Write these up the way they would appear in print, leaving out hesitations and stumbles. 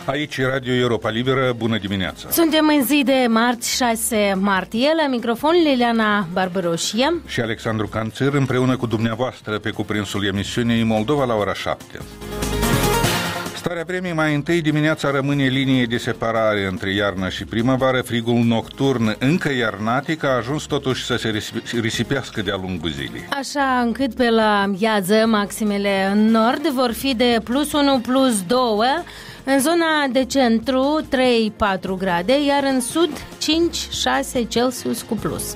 Aici Radio Europa Liberă, bună dimineața! Suntem în zi de marți 6 martie, la microfon Liliana Barbaroșie și Alexandru Canțir, împreună cu dumneavoastră pe cuprinsul emisiunii Moldova la ora 7. Starea vremii: mai întâi dimineața rămâne linie de separare între iarnă și primăvară, frigul nocturn încă iarnatic a ajuns totuși să se risipească de-a lungul zilei. Așa încât pe la Iază maximele în nord vor fi de +1, +2, în zona de centru 3-4 grade, iar în sud 5-6 Celsius cu plus.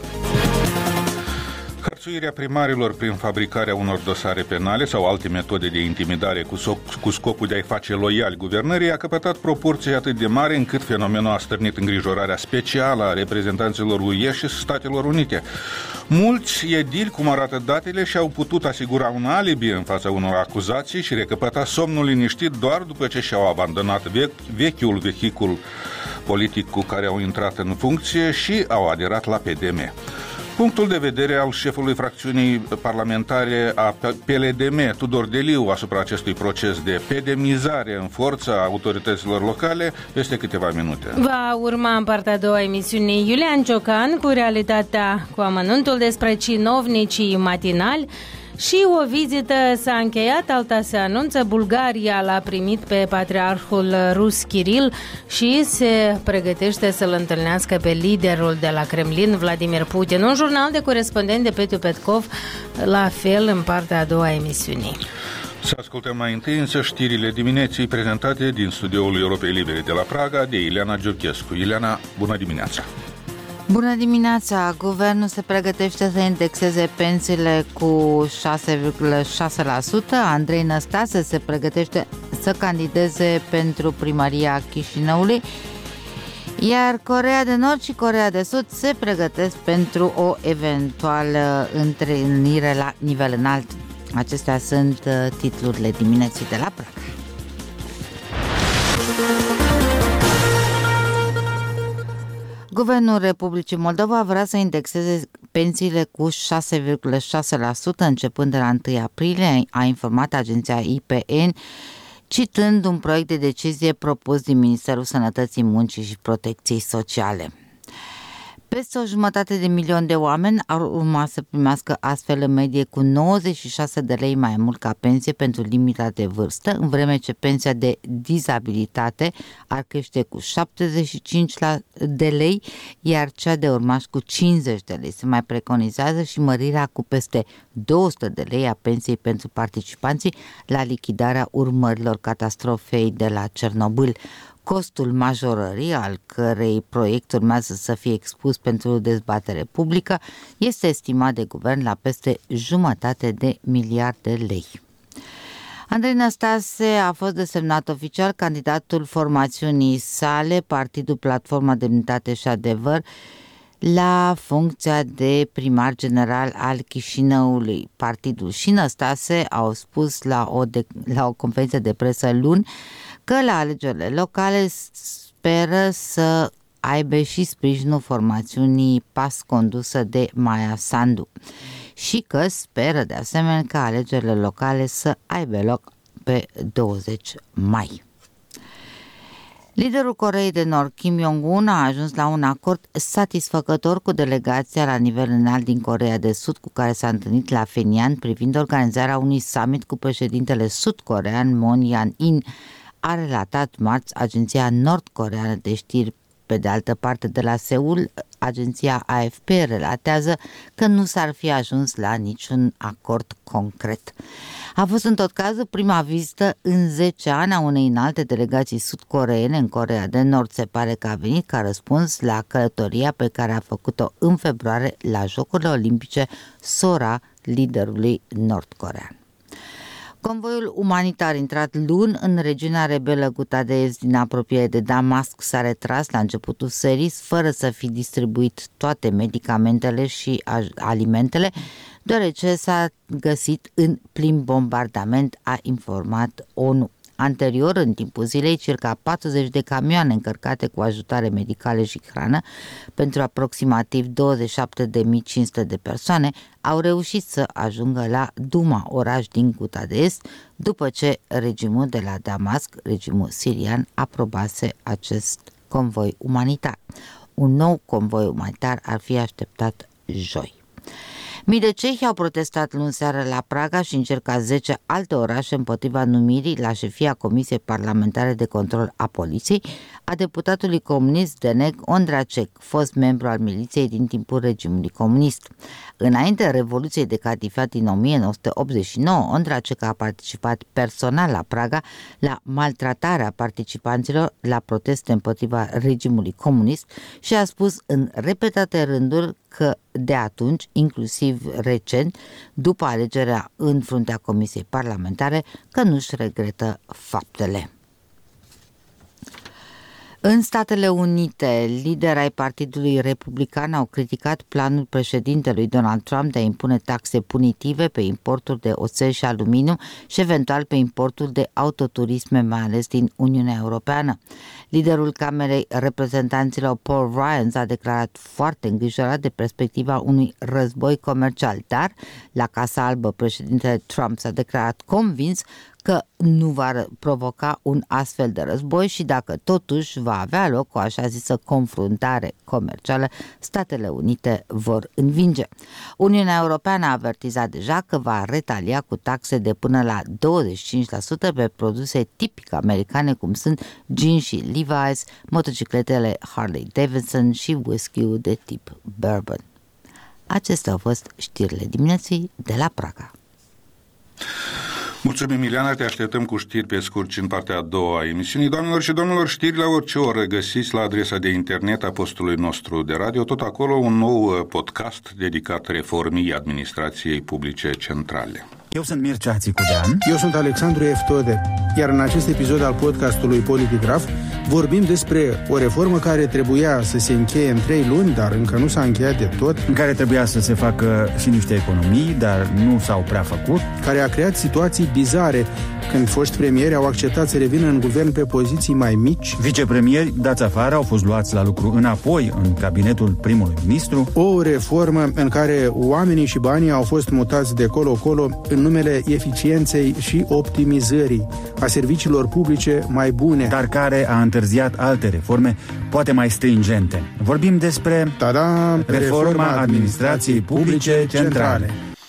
Hărțuirea primarilor prin fabricarea unor dosare penale sau alte metode de intimidare cu scopul de a-i face loiali guvernării a căpătat proporții atât de mari încât fenomenul a stârnit îngrijorarea specială a reprezentanților UE și Statelor Unite. Mulți edili, cum arată datele, și-au putut asigura un alibi în fața unor acuzații și recăpăta somnul liniștit doar după ce și-au abandonat vechiul vehicul politic cu care au intrat în funcție și au aderat la PDM. Punctul de vedere al șefului fracțiunii parlamentare a PLDM, Tudor Deliu, asupra acestui proces de pedemizare în forța autorităților locale, peste câteva minute. Va urma în partea a doua emisiunii Iulian Ciocan cu realitatea cu amănuntul despre cinovnicii matinali. Și o vizită s-a încheiat, alta se anunță. Bulgaria l-a primit pe patriarhul rus Kiril și se pregătește să-l întâlnească pe liderul de la Kremlin, Vladimir Putin. Un jurnal de corespondent de Petiu Petkov, la fel în partea a doua emisiunii. Să ascultăm mai întâi însă știrile dimineții prezentate din studioul Europei Libere de la Praga de Ileana Giurchescu. Ileana, bună dimineața! Bună dimineața! Guvernul se pregătește să indexeze pensiile cu 6,6%. Andrei Năstase se pregătește să candideze pentru primăria Chișinăului. Iar Coreea de Nord și Coreea de Sud se pregătesc pentru o eventuală întâlnire la nivel înalt. Acestea sunt titlurile dimineții de la Praga. Guvernul Republicii Moldova vrea să indexeze pensiile cu 6,6% începând de la 1 aprilie, a informat agenția IPN, citând un proiect de decizie propus din Ministerul Sănătății, Muncii și Protecției Sociale. Peste 1,5 milion de oameni ar urma să primească astfel în medie cu 96 de lei mai mult ca pensie pentru limita de vârstă, în vreme ce pensia de dizabilitate ar crește cu 75 de lei, iar cea de urmaș cu 50 de lei. Se mai preconizează și mărirea cu peste 200 de lei a pensiei pentru participanții la lichidarea urmărilor catastrofei de la Cernobâl. Costul majorării, al cărei proiect urmează să fie expus pentru dezbatere publică, este estimat de guvern la peste 1,5 miliarde de lei. Andrei Năstase a fost desemnat oficial candidatul formațiunii sale, Partidul Platforma Demnitate și Adevăr, la funcția de primar general al Chișinăului. Partidul și Năstase au spus la o conferință de presă luni că la alegerile locale speră să aibă și sprijinul formațiunii PAS condusă de Maia Sandu și că speră de asemenea ca alegerile locale să aibă loc pe 20 mai. Liderul Coreei de Nord, Kim Jong-un, a ajuns la un acord satisfăcător cu delegația la nivel înalt din Coreea de Sud, cu care s-a întâlnit la Phenian privind organizarea unui summit cu președintele sud-corean Moon Jae-in, a relatat marți agenția nord-coreană de știri. Pe de altă parte, de la Seul, agenția AFP relatează că nu s-ar fi ajuns la niciun acord concret. A fost în tot cazul prima vizită în 10 ani a unei înalte delegații sud-coreene în Coreea de Nord. Se pare că a venit ca răspuns la călătoria pe care a făcut-o în februarie la Jocurile Olimpice sora liderului nord-corean. Convoiul umanitar intrat luni în regiunea rebelă Ghouta de Est din apropiere de Damasc s-a retras la începutul serii fără să fi distribuit toate medicamentele și alimentele, deoarece s-a găsit în plin bombardament, a informat ONU. Anterior, în timpul zilei, circa 40 de camioane încărcate cu ajutare medicale și hrană pentru aproximativ 27.500 de persoane au reușit să ajungă la Duma, oraș din Ghouta de Est, după ce regimul de la Damasc, regimul sirian, aprobase acest convoi umanitar. Un nou convoi umanitar ar fi așteptat joi. Mii de cehi au protestat luni seară la Praga și în circa 10 alte orașe împotriva numirii la șefia Comisiei Parlamentare de Control a Poliției a deputatului comunist Zdeněk Ondráček, fost membru al miliției din timpul regimului comunist. Înainte Revoluției de Catifat din 1989, Ondráček a participat personal la Praga la maltratarea participanților la proteste împotriva regimului comunist și a spus în repetate rânduri că de atunci, inclusiv recent, după alegerea în fruntea Comisiei Parlamentare, că nu-și regretă faptele. În Statele Unite, lideri ai Partidului Republican au criticat planul președintelui Donald Trump de a impune taxe punitive pe importul de oțel și aluminiu și eventual pe importul de autoturisme, mai ales din Uniunea Europeană. Liderul Camerei Reprezentanților Paul Ryan s-a declarat foarte îngrijorat de perspectiva unui război comercial, dar la Casa Albă președintele Trump s-a declarat convins că nu va provoca un astfel de război și dacă totuși va avea loc o așa zisă confruntare comercială, Statele Unite vor învinge. Uniunea Europeană a avertizat deja că va retalia cu taxe de până la 25% pe produse tipic americane cum sunt jeans și Levi's, motocicletele Harley Davidson și whisky-ul de tip bourbon. Acestea au fost știrile dimineții de la Praga. Mulțumim, Ileana, te așteptăm cu știri pe scurt și în partea a doua a emisiunii. Doamnelor și domnilor, știri la orice oră găsiți la adresa de internet a postului nostru de radio, tot acolo un nou podcast dedicat reformii administrației publice centrale. Eu sunt Mircea Țicudean. Eu sunt Alexandru Eftode. Iar în acest episod al podcastului Politigraf vorbim despre o reformă care trebuia să se încheie în 3 luni, dar încă nu s-a încheiat de tot. În care trebuia să se facă și niște economii, dar nu s-au prea făcut. Care a creat situații bizare când foști premieri au acceptat să revină în guvern pe poziții mai mici. Vicepremieri dați afară au fost luați la lucru înapoi în cabinetul primului ministru. O reformă în care oamenii și banii au fost mutați de colo-colo în numele eficienței și optimizării a serviciilor publice mai bune. Dar care a întârziat alte reforme, poate mai stringente. Vorbim despre reforma administrației publice centrale.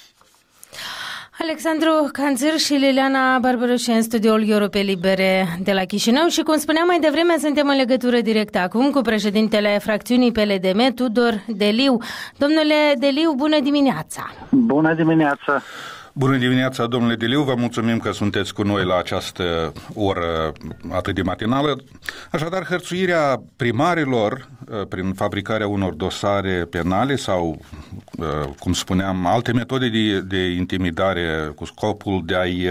Alexandru Canțir și Liliana Barbaroș în studioul Europe Libere de la Chișinău și, cum spuneam mai devreme, suntem în legătură directă acum cu președintele fracțiunii PLDM, Tudor Deliu. Domnule Deliu, bună dimineața! Bună dimineața! Bună dimineața, domnule Deliu, vă mulțumim că sunteți cu noi la această oră atât de matinală. Așadar, hărțuirea primarilor prin fabricarea unor dosare penale sau, cum spuneam, alte metode de intimidare cu scopul de a-i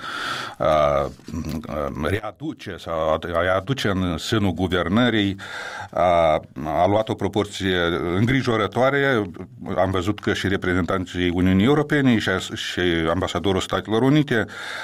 readuce sau a-i aduce în sânul guvernării a luat o proporție îngrijorătoare. Am văzut că și reprezentanții Uniunii Europene și ambasadorul Statelor Unite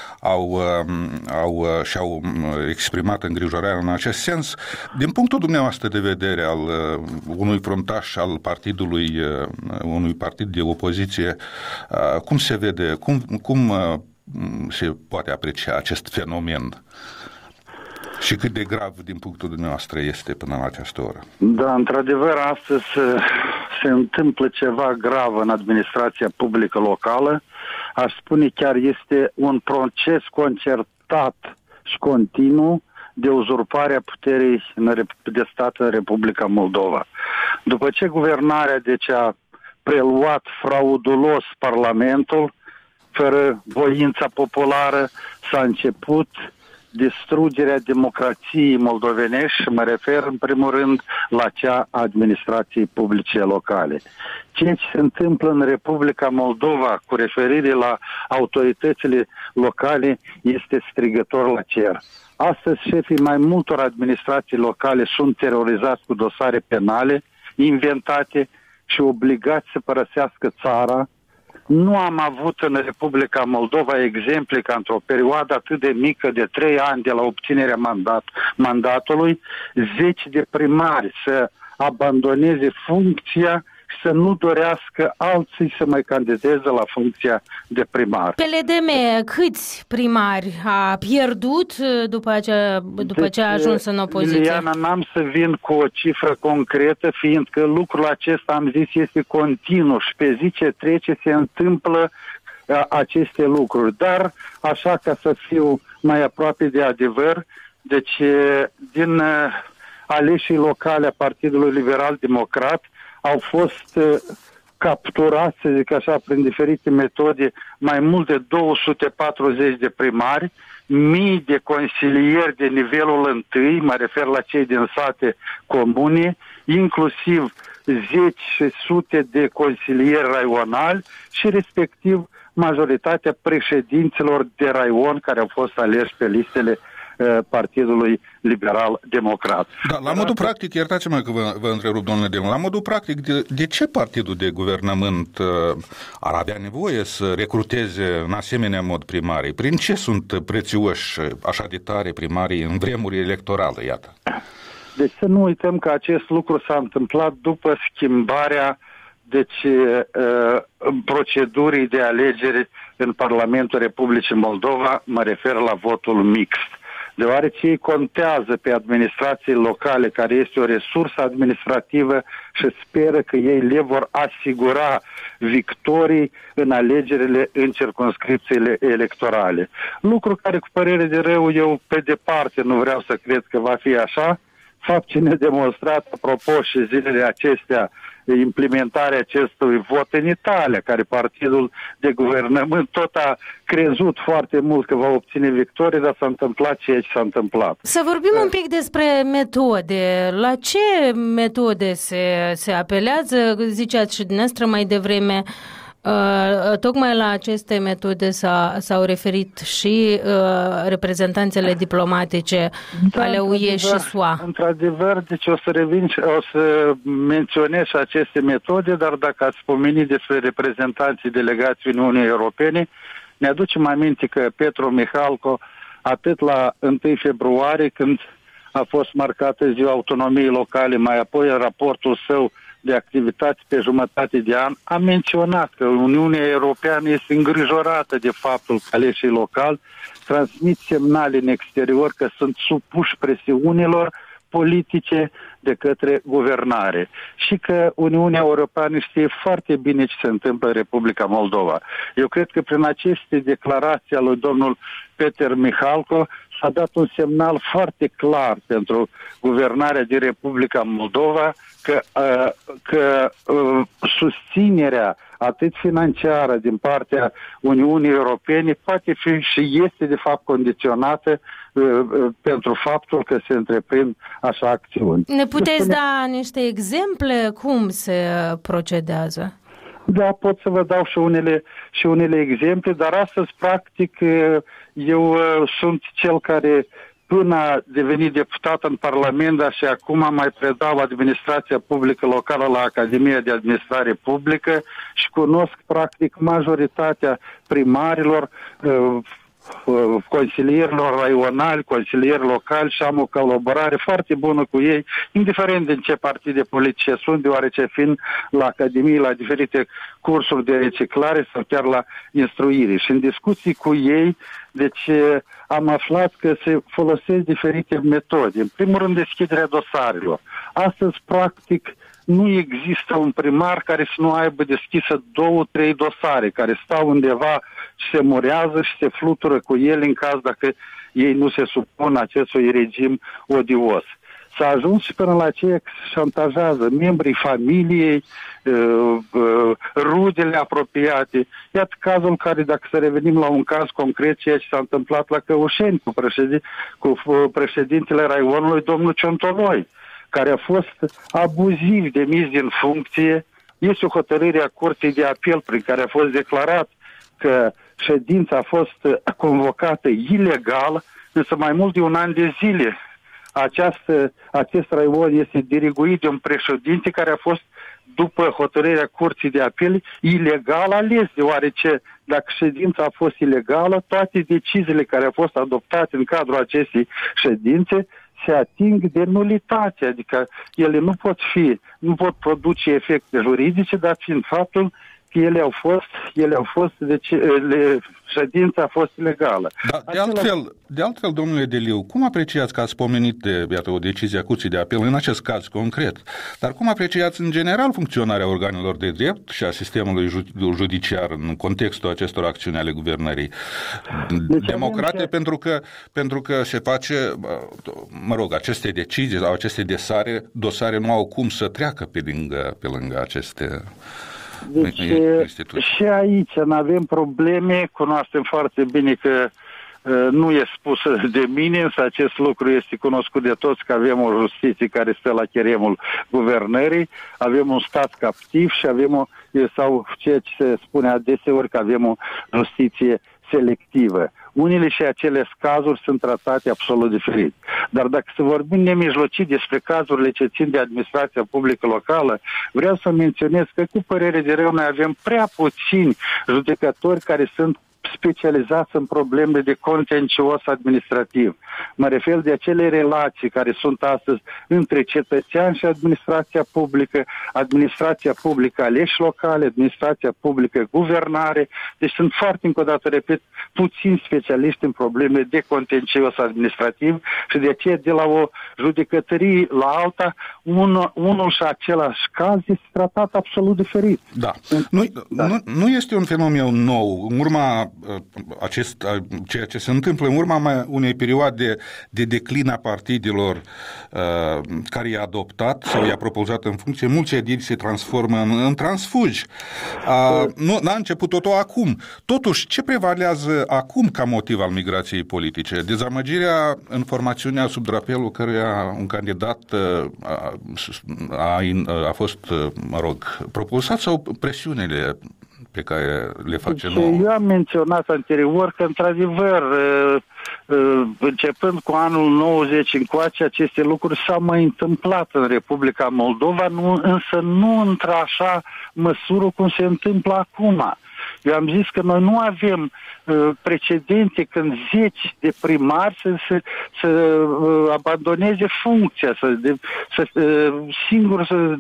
și-au exprimat îngrijorarea în acest sens. Din punctul dumneavoastră de vedere al unui fruntaș al partidului, unui partid de opoziție, cum se vede, cum se poate aprecia acest fenomen? Și cât de grav din punctul dumneavoastră este până la această oră? Da, într-adevăr, astăzi se întâmplă ceva grav în administrația publică locală. Aș spune chiar este un proces concertat și continuu de uzurpare a puterii de stat în Republica Moldova. După ce guvernarea a preluat fraudulos Parlamentul, fără voința populară, s-a început distrugerea democrației moldovenești și mă refer în primul rând la cea a administrației publice locale. Ceea ce se întâmplă în Republica Moldova cu referire la autoritățile locale este strigător la cer. Astăzi șefii mai multor administrații locale sunt terorizați cu dosare penale inventate și obligați să părăsească țara Nu am avut în Republica Moldova exemple ca într-o perioadă atât de mică de 3 ani de la obținerea mandatului, 10 de primari să abandoneze funcția și să nu dorească alții să mai candideze la funcția de primar. PLDM, câți primari a pierdut după ce a ajuns în opoziție? Liliana, n-am să vin cu o cifră concretă, fiindcă lucrul acesta, am zis, este continuu și pe zi ce trece se întâmplă aceste lucruri. Dar, așa ca să fiu mai aproape de adevăr, deci din aleșii locale a Partidului Liberal Democrat au fost capturați, să zic așa, prin diferite metode, mai mult de 240 de primari, mii de consilieri de nivelul 1, mă refer la cei din sate comune, inclusiv 10 și sute de consilieri raionali și respectiv majoritatea președinților de raion care au fost aleși pe listele Partidului Liberal Democrat. Da, la modul practic, iertați-mă că vă întrerup, domnule Delu, la modul practic, de ce partidul de guvernământ ar avea nevoie să recruteze în asemenea mod primarii? Prin ce sunt prețioși așa de tare primarii în vremuri electorale, iată? Deci să nu uităm că acest lucru s-a întâmplat după schimbarea procedurii de alegeri în Parlamentul Republicii Moldova, mă refer la votul mixt. Deoarece ei contează pe administrații locale, care este o resursă administrativă și speră că ei le vor asigura victorii în alegerile în circumscripțiile electorale. Lucru care, cu părere de rău, eu pe departe nu vreau să cred că va fi așa. Fapt ce ne-a demonstrat, apropo, și zilele acestea, implementarea acestui vot în Italia, care partidul de guvernământ tot a crezut foarte mult că va obține victorie, dar s-a întâmplat ceea ce s-a întâmplat. Să vorbim un pic despre metode. La ce metode se apelează? Ziceați și dumneavoastră mai devreme. Tocmai la aceste metode s-au referit și reprezentanțele diplomatice ale UE și SUA. Într-adevăr, deci o să menționez aceste metode, dar dacă ați pomenit despre reprezentanții delegației Uniunii Europene, ne aducem aminte că Petru Mihalko, atât la 1 februarie, când a fost marcată Ziua Autonomiei Locale, mai apoi în raportul său de activități pe jumătate de an, a menționat că Uniunea Europeană este îngrijorată de faptul că aleșii locali transmit semnale în exterior că sunt supuși presiunilor politice de către guvernare și că Uniunea Europeană știe foarte bine ce se întâmplă în Republica Moldova. Eu cred că prin aceste declarații ale lui domnul Peter Mihalko s-a dat un semnal foarte clar pentru guvernarea din Republica Moldova că susținerea atât financiară din partea Uniunii Europene poate fi și este de fapt condiționată pentru faptul că se întreprind așa acțiuni. Ne puteți da niște exemple cum se procedează? Da, pot să vă dau și unele exemple, dar astăzi, practic, eu sunt cel care până a devenit deputat în Parlament, dar și acum mai predau administrația publică locală la Academia de Administrare Publică și cunosc, practic, majoritatea primarilor, consilierilor raionali, consilieri locali și am o colaborare foarte bună cu ei, indiferent din ce partide politice sunt, deoarece fiind la Academie, la diferite cursuri de reciclare sau chiar la instruire. Și în discuții cu ei, deci am aflat că se folosesc diferite metode. În primul rând, deschiderea dosarelor. Astăzi, practic, nu există un primar care să nu aibă deschisă 2-3 dosare, care stau undeva și se murează și se flutură cu ele în caz dacă ei nu se supun acestui regim odios. S-a ajuns și până la aceea că se șantajează membrii familiei, rudele apropiate. Iată cazul care, dacă să revenim la un caz concret, ceea ce s-a întâmplat la Căușeni cu președintele raionului, domnul Ciontoloi, care a fost abuziv demis din funcție. Este o hotărâre a Curții de Apel prin care a fost declarat că ședința a fost convocată ilegal, însă mai mult de un an de zile. Acest raion este diriguit de un președinte care a fost după hotărârea Curții de Apel, ilegal ales, deoarece dacă ședința a fost ilegală, toate deciziile care au fost adoptate în cadrul acestei ședințe se ating de nulitate, adică ele nu pot produce efecte juridice, dar fiind faptul că ele au fost deci ședința a fost ilegală. Da, de altfel, domnule Deliu, cum apreciați că ați pomenit iată, o decizie a Curții de Apel în acest caz concret, dar cum apreciați în general funcționarea organelor de drept și a sistemului judiciar în contextul acestor acțiuni ale guvernării democrate, pentru că se face, aceste decizii sau aceste dosare nu au cum să treacă pe lângă aceste Deci și aici nu avem probleme, cunoaștem foarte bine că nu e spus de mine, însă acest lucru este cunoscut de toți, că avem o justiție care stă la cheremul guvernării, avem un stat captiv și sau ceea ce se spune adeseori că avem o justiție selectivă. Unele și acele cazuri sunt tratate absolut diferit. Dar dacă să vorbim nemijlocit despre cazurile ce țin de administrația publică locală, vreau să menționez că, cu părere de rău, noi avem prea puțini judecători care sunt specializați în probleme de contencios administrativ. Mă refer de acele relații care sunt astăzi între cetățean și administrația publică aleși locale, administrația publică guvernare. Deci sunt foarte, încă o dată repet, puțini specialiști în probleme de contencios administrativ și de aceea de la o judecătorie la alta, unul și același caz este tratat absolut diferit. Da. Nu este un fenomen nou. În urma ceea ce se întâmplă în urma unei perioade de declin a partidelor care i-a adoptat sau i-a propulsat în funcție, mulți edili se transformă în transfugi. N-a început totul acum. Totuși, ce prevalează acum ca motiv al migrației politice? Dezamăgirea în formațiunea sub drapelul căruia un candidat a fost, propulsat, sau presiunile pe care le face nouă? Eu am menționat anterior că, într-adevăr, începând cu anul 90 încoace, aceste lucruri s-au mai întâmplat în Republica Moldova, însă nu într-așa măsură cum se întâmplă acum. Eu am zis că noi nu avem precedente când 10 de primari să abandoneze funcția, singur să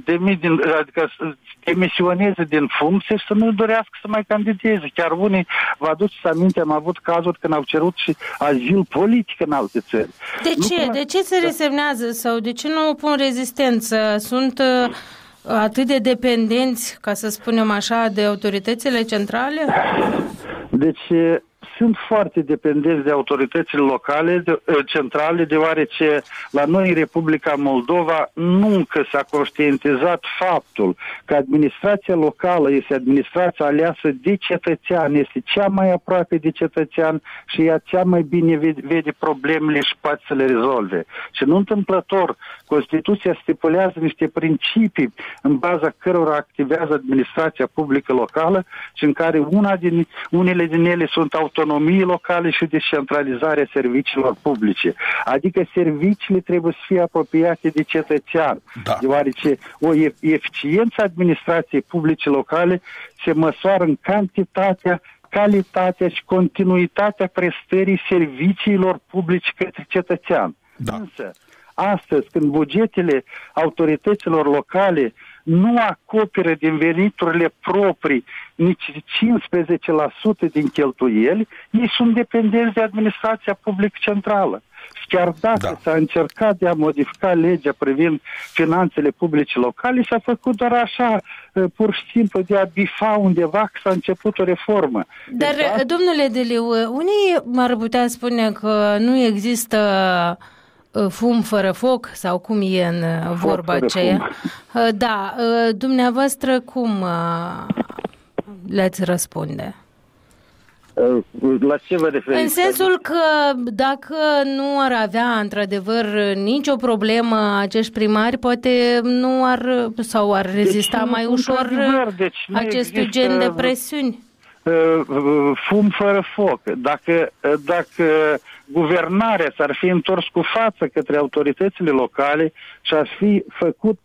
demisioneze din funcție și să nu dorească să mai candideze. Chiar unii, vă aduceți aminte, am avut cazuri când au cerut și azil politic în alte țări. De ce se resemnează sau de ce nu opun rezistență? Sunt atât de dependenți, ca să spunem așa, de autoritățile centrale? Deci sunt foarte dependenți de autoritățile centrale, deoarece la noi în Republica Moldova nu încă s-a conștientizat faptul că administrația locală este administrația aleasă de cetățean, este cea mai aproape de cetățean și ea cea mai bine vede problemele și poate să le rezolve. Și nu întâmplător, Constituția stipulează niște principii în baza cărora activează administrația publică locală și în care unele din ele sunt autonomii locale și descentralizarea serviciilor publice. Adică serviciile trebuie să fie apropiate de cetățean, deoarece o eficiență administrației publice locale se măsoară în cantitatea, calitatea și continuitatea prestării serviciilor publice către cetățean. Însă, astăzi, când bugetele autorităților locale nu acoperă din veniturile proprii nici 15% din cheltuieli, ei sunt dependenți de administrația publică centrală. Și chiar dacă s-a încercat de a modifica legea privind finanțele publice locale, s-a făcut doar așa, pur și simplu, de a bifa undeva că s-a început o reformă. Dar, domnule Deliu, unii ar putea spune că nu există fum fără foc, sau cum e în vorba aceea. Da, dumneavoastră cum le-ați răspunde? La ce vă referiți? În sensul că dacă nu ar avea într-adevăr nicio problemă acești primari, poate nu ar, sau ar rezista mai ușor acestui gen de presiuni. Fum fără foc. Dacă guvernarea s-ar fi întors cu față către autoritățile locale și ar fi făcut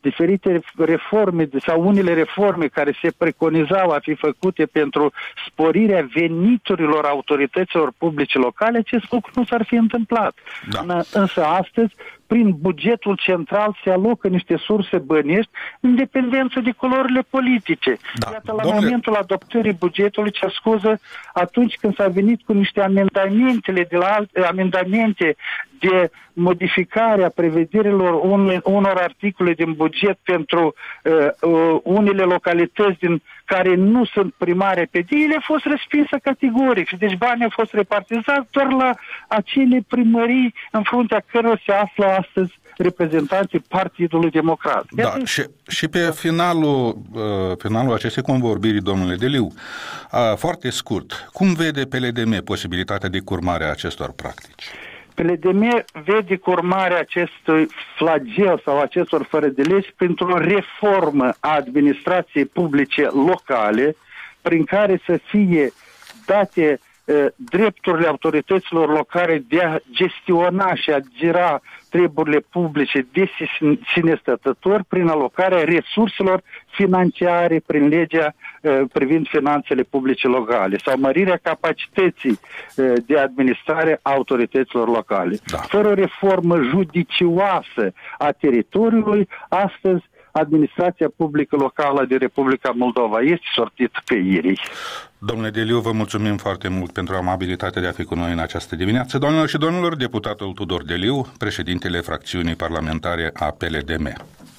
diferite reforme sau unele reforme care se preconizau a fi făcute pentru sporirea veniturilor autorităților publice locale, acest lucru nu s-ar fi întâmplat. Da. Însă astăzi, prin bugetul central se alocă niște surse bănești în dependență de culorile politice. Da. Iată, la momentul adoptării bugetului, ce scuză, atunci când s-a venit cu niște amendamente de modificare a prevederilor unor articole din buget pentru unele localități din care nu sunt primare pe ele, a fost respinsă categoric. Deci banii au fost repartizați doar la acele primării în fruntea cărora se află astăzi reprezentanții Partidului Democrat. Da, și pe finalul acestei convorbiri, domnule Deliu, foarte scurt, cum vede PLDM posibilitatea de curmare a acestor practici? PLDM vede curmarea acestui flagel sau acestor fără de legi printr-o reformă a administrației publice locale, prin care să fie date drepturile autorităților locale de a gestiona și a gira treburile publice de sine stătător prin alocarea resurselor financiare prin legea privind finanțele publice locale sau mărirea capacității de administrare a autorităților locale. Da. Fără o reformă judicioasă a teritoriului, astăzi administrația publică locală de Republica Moldova este sortită pe irii. Domnule Deliu, vă mulțumim foarte mult pentru amabilitatea de a fi cu noi în această dimineață. Doamnelor și domnilor, deputatul Tudor Deliu, președintele fracțiunii parlamentare a PLDM.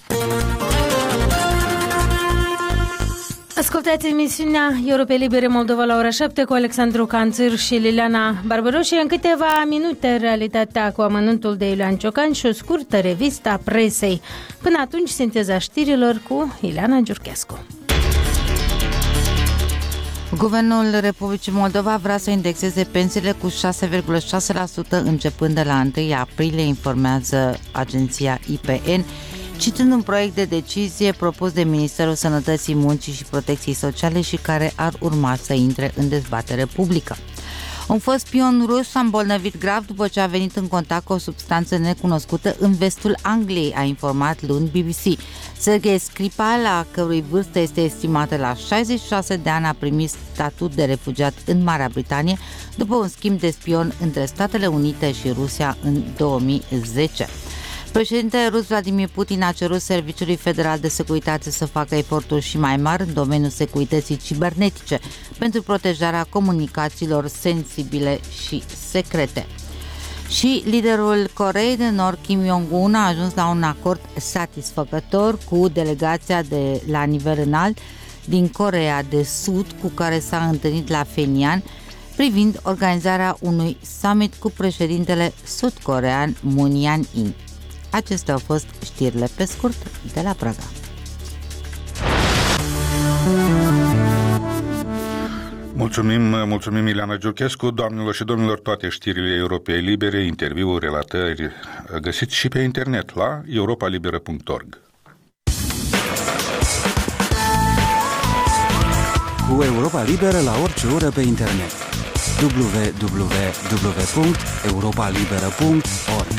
Ascultați emisiunea Europe Libere Moldova la ora 7 cu Alexandru Canțir și Liliana Barbaroșie. În câteva minute, realitatea cu amănuntul de Iulian Ciocan și o scurtă revistă a presei. Până atunci, sinteza știrilor cu Ileana Giurchescu. Guvernul Republicii Moldova vrea să indexeze pensiile cu 6,6% începând de la 1 aprilie, informează agenția IPN, citând un proiect de decizie propus de Ministerul Sănătății, Muncii și Protecției Sociale și care ar urma să intre în dezbatere publică. Un fost spion rus s-a îmbolnăvit grav după ce a venit în contact cu o substanță necunoscută în vestul Angliei, a informat luni BBC. Sergei Skripal, a cărui vârstă este estimată la 66 de ani, a primit statut de refugiat în Marea Britanie după un schimb de spion între Statele Unite și Rusia în 2010. Președintele rus Vladimir Putin a cerut Serviciului Federal de Securitate să facă eforturi și mai mari în domeniul securității cibernetice pentru protejarea comunicațiilor sensibile și secrete. Și liderul Coreei de Nord, Kim Jong-un, a ajuns la un acord satisfăcător cu delegația de la nivel înalt din Coreea de Sud, cu care s-a întâlnit la Phenian, privind organizarea unui summit cu președintele sud-corean Moon Jae-in. Acestea au fost știrile pe scurt de la Praga. Mulțumim Ileana Giurchescu. Doamnelor și domnilor, toate știrile Europei Libere, interviuri, relatări, găsiți și pe internet la europalibera.org. Cu Europa Liberă la orice oră pe internet. www.europalibera.org.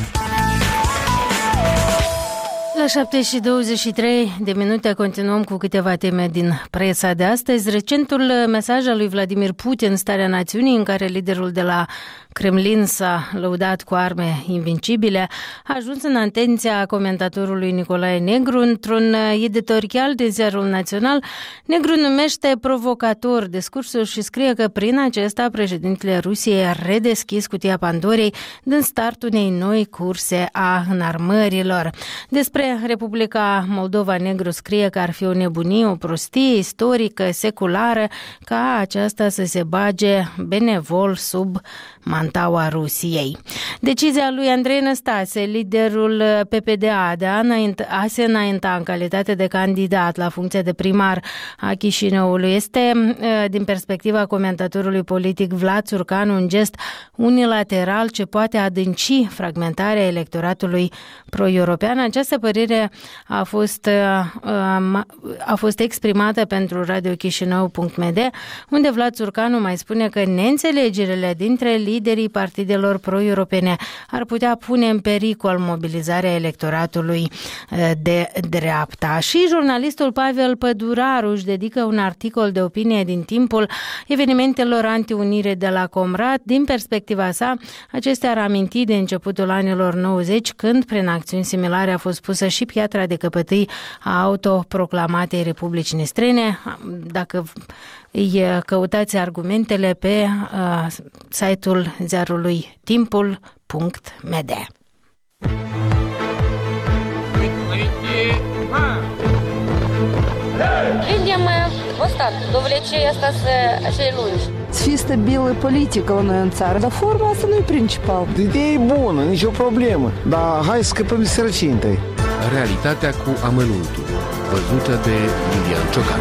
La 7:23 continuăm cu câteva teme din presa de astăzi. Recentul mesaj al lui Vladimir Putin, Starea Națiunii, în care liderul de la Kremlin s-a lăudat cu arme invincibile, a ajuns în atenția comentatorului Nicolae Negru. Într-un editorial de Ziarul Național, Negru numește provocator discursul și scrie că prin acesta președintele Rusiei a redeschis cutia Pandorei, dând start unei noi curse a înarmărilor. Despre Republica Moldova, Negru scrie că ar fi o nebunie, o prostie istorică, seculară, ca aceasta să se bage benevol sub mantaua Rusiei. Decizia lui Andrei Năstase, liderul PPDA, de a se înainta în calitate de candidat la funcția de primar a Chișinăului, este, din perspectiva comentatorului politic Vlad Țurcan, un gest unilateral ce poate adânci fragmentarea electoratului pro-european. Această părere părere a fost exprimată pentru radiochisinau.md, unde Vlad Țurcanu mai spune că neînțelegerile dintre liderii partidelor pro-europene ar putea pune în pericol mobilizarea electoratului de dreapta. Și jurnalistul Pavel Păduraru își dedică un articol de opinie din timpul evenimentelor antiunire de la Comrat. Din perspectiva sa, acestea ar aminti de începutul anilor 90, când prin acțiuni similare a fost pusă și piatra de căpătâi a autoproclamatei Republici Nistrene. Dacă îi căutați argumentele pe site-ul ziarului timpul.md. Людям ось так, до влечения цей lungi. Să fie stabilă politică la noi în țară, dar forma asta nu e principal. Ideea e bună, nicio problemă, dar hai să scăpăm de sărăcie întâi. Realitatea cu amănuntul, văzută de Lilian Ciocan.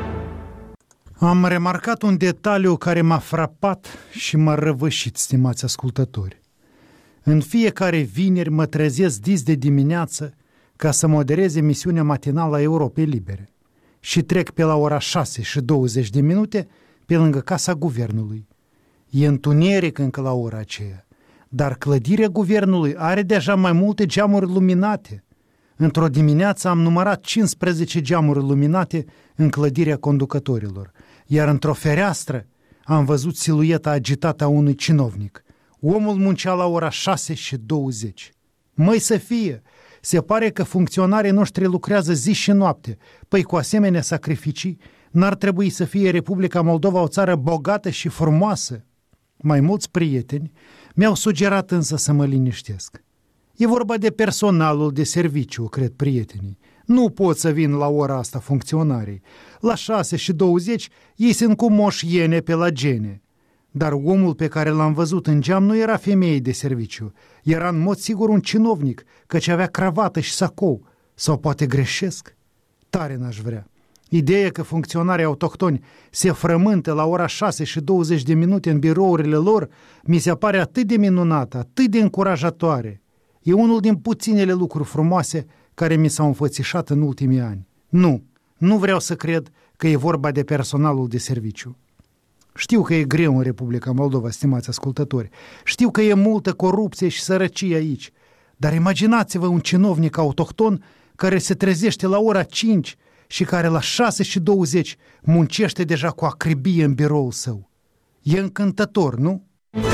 Am remarcat un detaliu care m-a frapat și m-a răvășit, stimați ascultători. În fiecare vineri mă trezesc dis de dimineață ca să moderez emisiunea matinală a Europei Libere și trec pe la ora 6:20 pe lângă Casa Guvernului. E întuneric încă la ora aceea, dar clădirea Guvernului are deja mai multe geamuri luminate. Într-o dimineață am numărat 15 geamuri luminate în clădirea conducătorilor, iar într-o fereastră am văzut silueta agitată a unui cinovnic. Omul muncea la ora 6:20. Măi să fie! Se pare că funcționarii noștri lucrează zi și noapte. Păi cu asemenea sacrificii, n-ar trebui să fie Republica Moldova o țară bogată și frumoasă? Mai mulți prieteni mi-au sugerat însă să mă liniștesc. E vorba de personalul de serviciu, cred prietenii. Nu pot să vin la ora asta funcționarii. La 6:20 ei sunt cu moș iene pe la gene. Dar omul pe care l-am văzut în geam nu era femeie de serviciu. Era în mod sigur un cinovnic, căci avea cravată și sacou. Sau poate greșesc? Tare n-aș vrea. Ideea că funcționarii autohtoni se frământă la ora 6:20 în birourile lor mi se pare atât de minunată, atât de încurajatoare. E unul din puținele lucruri frumoase care mi s-au înfățișat în ultimii ani. Nu vreau să cred că e vorba de personalul de serviciu. Știu că e greu în Republica Moldova, stimați ascultători. Știu că e multă corupție și sărăcie aici. Dar imaginați-vă un cinovnic autohton care se trezește la ora 5 și care la 6:20 muncește deja cu acribie în biroul său. E încântător, nu?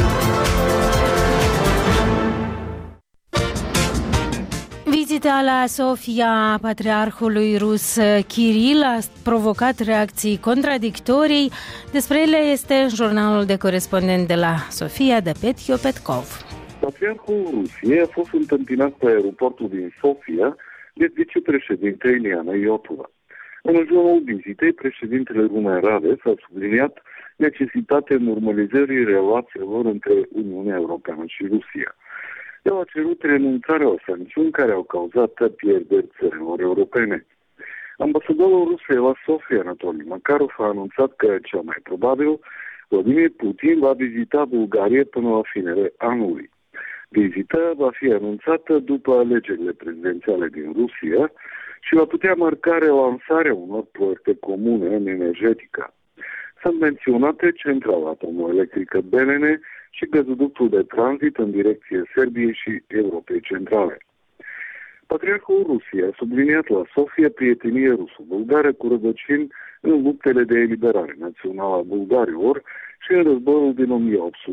Vizita la Sofia patriarhului rus Kiril a provocat reacții contradictorii. Despre ele este jurnalul de corespondent de la Sofia, de Petio Petkov. Patriarhul Rusiei a fost întâmpinat pe aeroportul din Sofia de vicepreședinte Iliana Iotova. În jurul vizitei, președintele Rumen Radev a subliniat necesitatea normalizării relațiilor între Uniunea Europeană și Rusia. El a cerut renunțarea la sancțiuni care au cauzat pierderi țărilor europene. Ambasadorul Rusiei la Sofia, Anatolii Makarov, a anunțat că, cel mai probabil, Vladimir Putin va vizita Bulgaria până la finele anului. Vizita va fi anunțată după alegerile prezidențiale din Rusia și va putea marca relansarea unor proiecte comune în energetică. Sunt menționate centrala atomoelectrică Belene și gazoductul de tranzit în direcție Serbiei și Europei Centrale. Patriarhul Rusiei a subliniat la Sofia prietenie ruso-bulgară cu rădăcini în luptele de eliberare națională a bulgarilor și în războiul din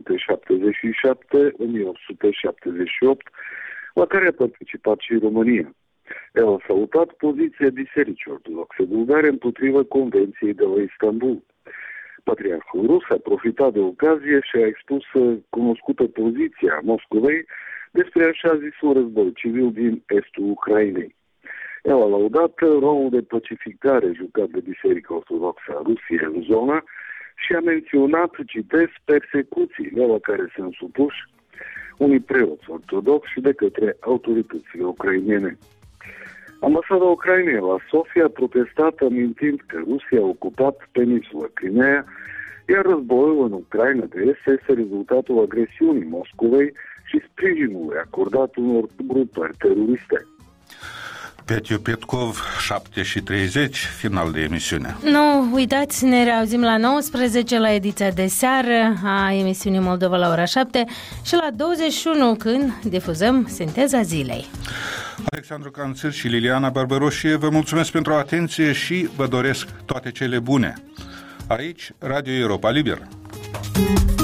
1877-1878, la care a participat și România. El a salutat poziția Bisericii Ortodoxe Bulgare împotriva Convenției de la Istanbul. Patriarhul rus a profitat de ocazie și a expus cunoscută poziția Moscovei despre așa zisul război civil din estul Ucrainei. El a laudat rolul de pacificare jucat de Biserica Ortodoxă a Rusiei în zonă și a menționat, citez, persecuțiile la care sunt supuși unii preoți ortodoxi de către autoritățile ucrainene. Ambasada Ucrainei la Sofia a protestat amintind că Rusia a ocupat peninsula Crimea, iar războiul în Ucraina de Est este rezultatul agresiunii Moscovei și sprijinului acordat unor grupări teroriste. Petiu Petkov, 7:30, final de emisiune. Nu uitați, ne reauzim la 19 la ediția de seară a emisiunii Moldova la ora 7 și la 21 când difuzăm Sinteza Zilei. Alexandru Canțir și Liliana Barbăroșie vă mulțumesc pentru atenție și vă doresc toate cele bune. Aici, Radio Europa Liberă.